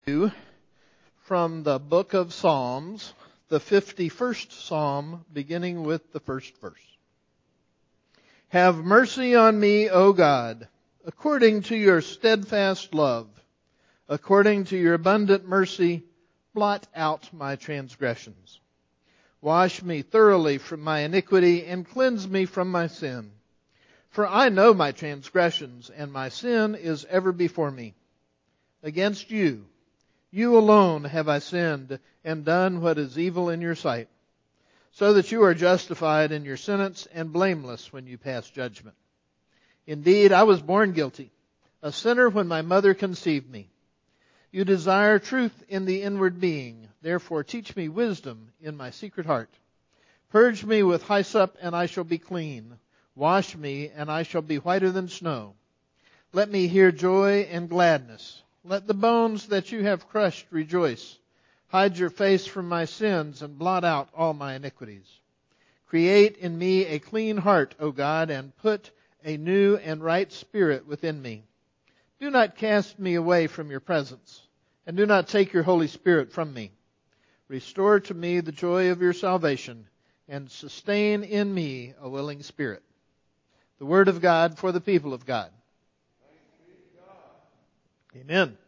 From the book of Psalms, the 51st Psalm, beginning with the first verse. Have mercy on me, O God, according to your steadfast love. According to your abundant mercy, blot out my transgressions. Wash me thoroughly from my iniquity and cleanse me from my sin. For I know my transgressions, and my sin is ever before me. Against you alone have I sinned and done what is evil in your sight, so that you are justified in your sentence and blameless when you pass judgment. Indeed, I was born guilty, a sinner when my mother conceived me. You desire truth in the inward being. Therefore teach me wisdom in my secret heart. Purge me with hyssop, and I shall be clean. Wash me, and I shall be whiter than snow. Let me hear joy and gladness. Let the bones that you have crushed rejoice. Hide your face from my sins and blot out all my iniquities. Create in me a clean heart, O God, and put a new and right spirit within me. Do not cast me away from your presence, and do not take your Holy Spirit from me. Restore to me the joy of your salvation, and sustain in me a willing spirit. The word of God for the people of God. Amen.